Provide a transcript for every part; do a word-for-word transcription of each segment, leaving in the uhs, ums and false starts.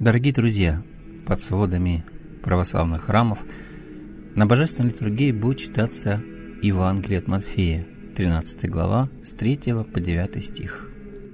Дорогие друзья, под сводами православных храмов на Божественной литургии будет читаться Евангелие от Матфея, тринадцатая глава, с третьего по девятый стих.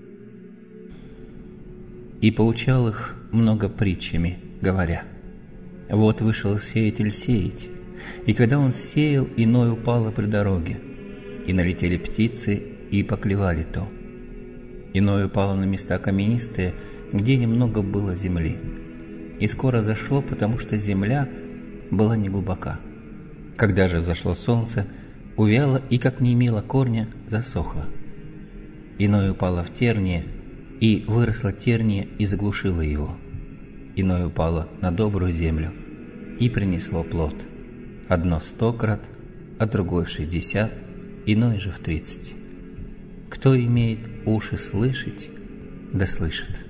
«И поучал их много притчами, говоря: вот вышел сеятель сеять, и когда он сеял, иное упало при дороге, и налетели птицы, и поклевали то. Иное упало на места каменистые, где немного было земли, и скоро зашло, потому что земля была неглубока. Когда же взошло солнце, увяло и, как не имело корня, засохло. Иное упало в терние, и выросло терние и заглушило его. Иное упало на добрую землю и принесло плод. Одно сто крат, а другое в шестьдесят, иное же в тридцать. Кто имеет уши слышать, да слышит».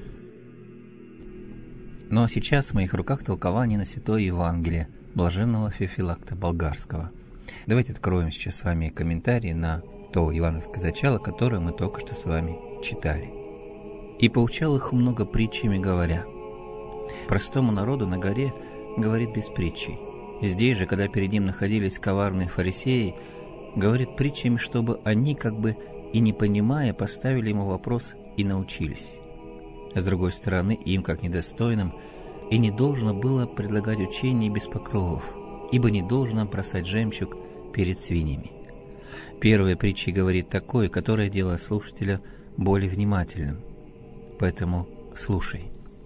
Ну а сейчас в моих руках толкование на Святое Евангелие блаженного Феофилакта Болгарского. Давайте откроем сейчас с вами комментарий на то евангельское зачало, которое мы только что с вами читали. «И поучал их много притчами, говоря». Простому народу на горе говорит без притчей. Здесь же, когда перед ним находились коварные фарисеи, говорит притчами, чтобы они, как бы и не понимая, поставили ему вопрос и научились. С другой стороны, им, как недостойным, и не должно было предлагать учение без покровов, ибо не должно бросать жемчуг перед свиньями. Первая притча говорит такое, которое делает слушателя более внимательным. Поэтому слушай.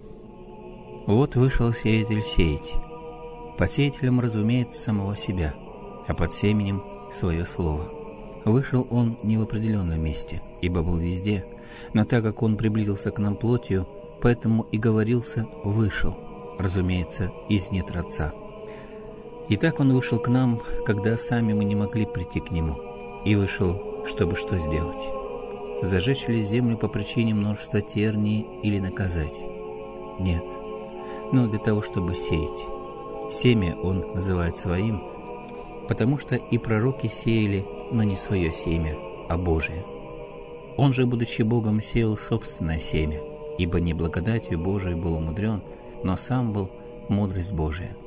Вот вышел сеятель сеять. Под сеятелем разумеет самого себя, а под семенем свое слово. Вышел он не в определенном месте, ибо был везде, но так как он приблизился к нам плотью, поэтому и говорился «вышел», разумеется, из недр Отца. И так он вышел к нам, когда сами мы не могли прийти к нему, и вышел, чтобы что сделать? Зажечь ли землю по причине множества терний или наказать? Нет, но для того, чтобы сеять. Семя он называет своим, потому что и пророки сеяли, но не свое семя, а Божие. Он же, будучи Богом, сеял собственное семя, ибо не благодатью Божией был умудрен, но сам был мудрость Божия.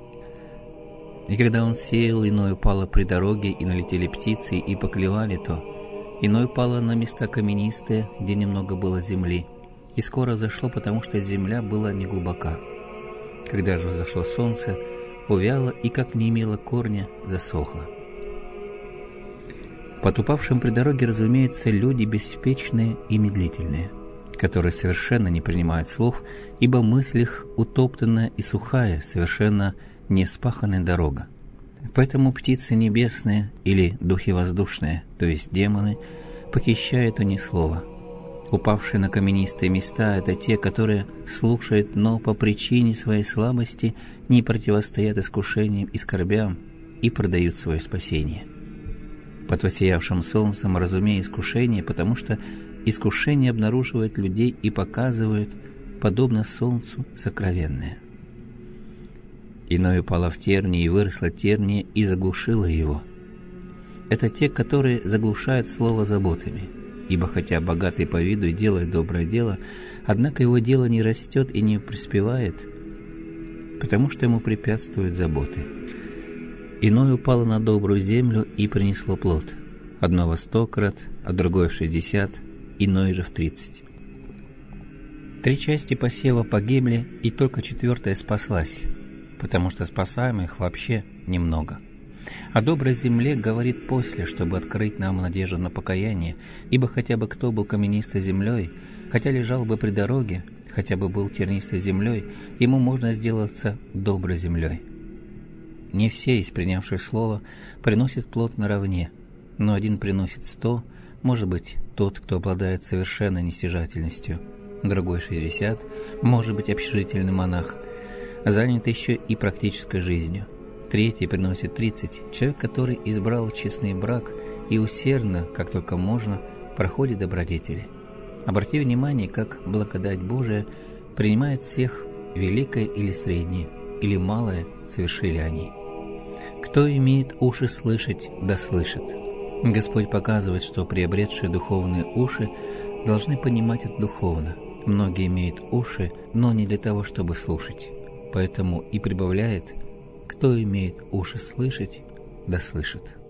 И когда он сеял, иное упало при дороге, и налетели птицы, и поклевали то. Иное упало на места каменистые, где немного было земли, и скоро зашло, потому что земля была неглубока. Когда же взошло солнце, увяло, и, как не имело корня, засохло. Под упавшим при дороге, разумеется, люди беспечные и медлительные, которые совершенно не принимают слов, ибо мысль их утоптанная и сухая, совершенно не спаханная дорога. Поэтому птицы небесные или духи воздушные, то есть демоны, похищают они слово. Упавшие на каменистые места – это те, которые слушают, но по причине своей слабости не противостоят искушениям и скорбям и продают свое спасение. Под воссиявшим солнцем разумея искушение, потому что искушение обнаруживает людей и показывает, подобно солнцу, сокровенное. Иное упало в тернии, и выросло терние, и заглушило его. Это те, которые заглушают слово заботами, ибо хотя богатый по виду и делает доброе дело, однако его дело не растет и не преуспевает, потому что ему препятствуют заботы. Иное упало на добрую землю и принесло плод. Одно во сто крат, а другое в шестьдесят, иное же в тридцать. Три части посева погибли, и только четвертая спаслась, потому что спасаемых вообще немного. О доброй земле говорит после, чтобы открыть нам надежду на покаяние, ибо хотя бы кто был каменистой землей, хотя лежал бы при дороге, хотя бы был тернистой землей, ему можно сделаться доброй землей. Не все из принявших слово приносят плод наравне, но один приносит сто, может быть, тот, кто обладает совершенной нестяжательностью, другой шестьдесят, может быть, общежительный монах, занят еще и практической жизнью. Третий приносит тридцать, человек, который избрал честный брак и усердно, как только можно, проходит добродетели. Обрати внимание, как благодать Божия принимает всех, великое или среднее, или малое совершили они. Кто имеет уши слышать, да слышит. Господь показывает, что приобретшие духовные уши должны понимать это духовно, Многие имеют уши, но не для того, чтобы слушать. Поэтому и прибавляет: кто имеет уши слышать, да слышит.